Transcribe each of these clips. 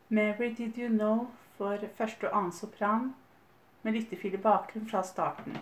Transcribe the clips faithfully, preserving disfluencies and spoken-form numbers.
Mary Did You Know for første og annen sopran med lyttefil i bakgrunn fra starten.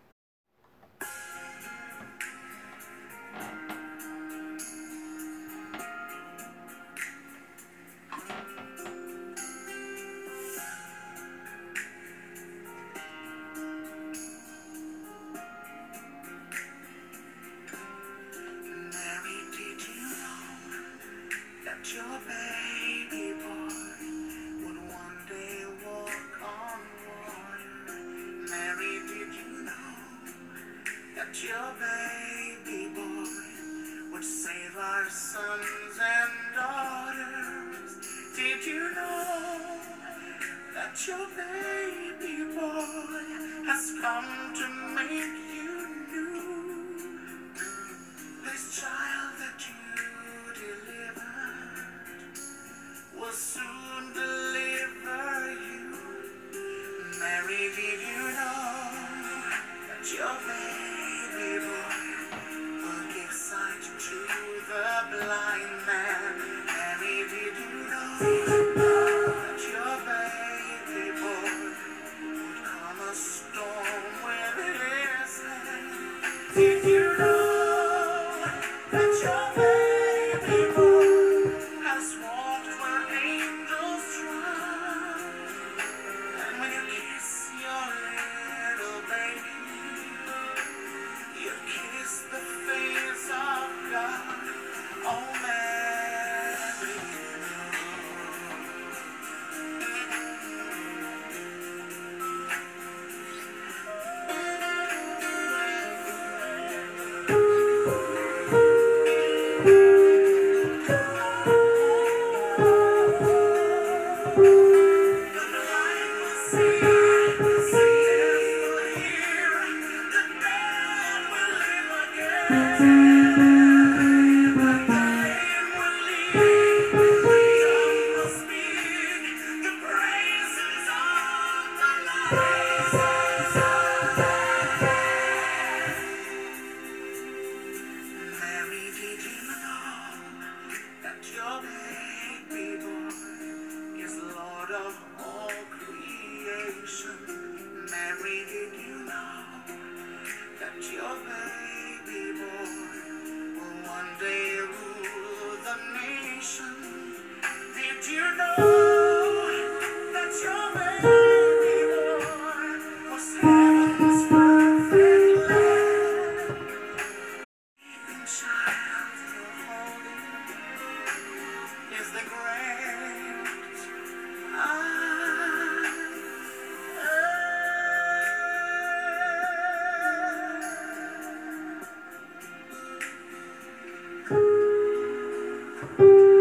Mary, did you know that your baby boy would one day walk on water? Mary, did you know that your baby boy would save our sons and daughters? Did you know that your baby boy has come to make you new? This child that you delivered will soon deliver you. Mary, did you know that your baby boy will give sight to the blind man? Mary, did you know that your baby boy would calm a storm with his hand? Did you know that your baby boy has walked where angels trod? And when you kiss your little baby, you kiss the face of God. Oh, Mary, the blind will see, the deaf will hear, the dead will live again. The lame will leap, the young will speak, the praises of the Lord. Mary, did you know that your baby boy is Lord of all creation? Mary, did you know that your baby boy will one day rule the nation? Did you know that your baby boy was heaven's perfect lamb? Sleeping child you're holding is the great I am.